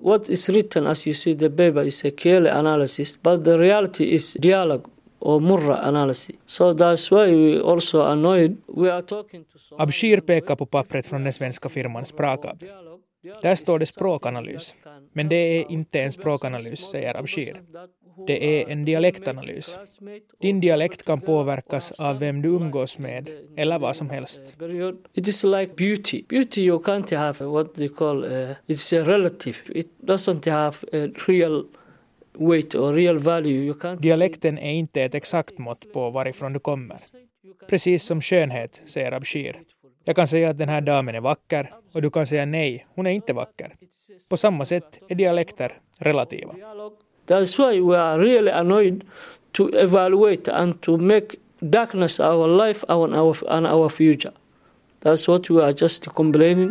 What is written, as you see, the paper is a clear analysis, but the reality is dialogue or murra analysis. So that's why we also annoyed. We are talking to some... Abshir pekar på pappret från den svenska firman Sprakab. Där står det språkanalys. Men det är inte en språkanalys, säger Abshir. Det är en dialektanalys. Din dialekt kan påverkas av vem du umgås med eller vad som helst. It is like beauty. Beauty you can't have what they call it's a relative. It doesn't have a real weight or real value. You can't. Dialekten är inte ett exakt mått på varifrån du kommer. Precis som skönhet, säger Abshir. Jag kan säga att den här damen är vacker och du kan säga nej, hon är inte vacker. På samma sätt är dialekter relativa. That's why we are really annoyed to evaluate and to make darkness our life and our future. That's what we are just complaining.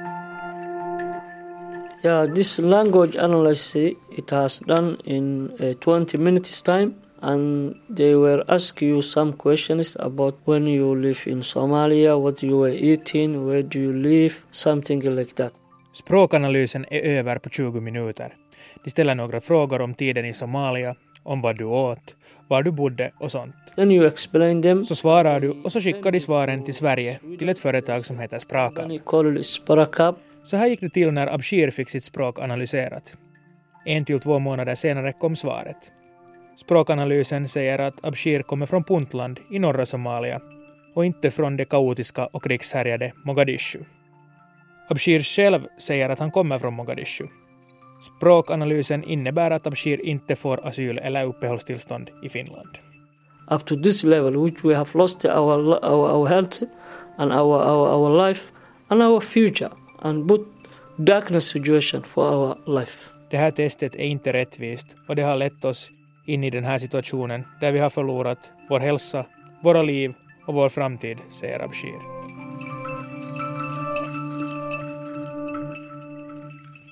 Yeah, this language analysis, it has done in 20 minutes time. And they were asking you some questions about when you live in Somalia, what you were eating, where do you live, something like that. Språkanalysen är över på 20 minuter. De ställer några frågor om tiden i Somalia, om vad du åt, var du bodde och sånt. Then you explain them. Så svarar du och så skickar de svaren till Sverige, till ett företag som heter Sprakab. Så här gick det till när Abshir fick sitt språk analyserat. 1 till 2 månader senare kom svaret. Språkanalysen säger att Abshir kommer från Puntland i norra Somalia och inte från det kaotiska och krigshärjade Mogadishu. Abshir själv säger att han kommer från Mogadishu. Språkanalysen innebär att Abshir inte får asyl eller uppehållstillstånd i Finland. Up to this level, which we have lost our health and our life and our future and put darkness situation for our life. Det här testet är inte rättvist och det har lett oss in i den här situationen där vi har förlorat vår hälsa, våra liv och vår framtid, säger Abshir.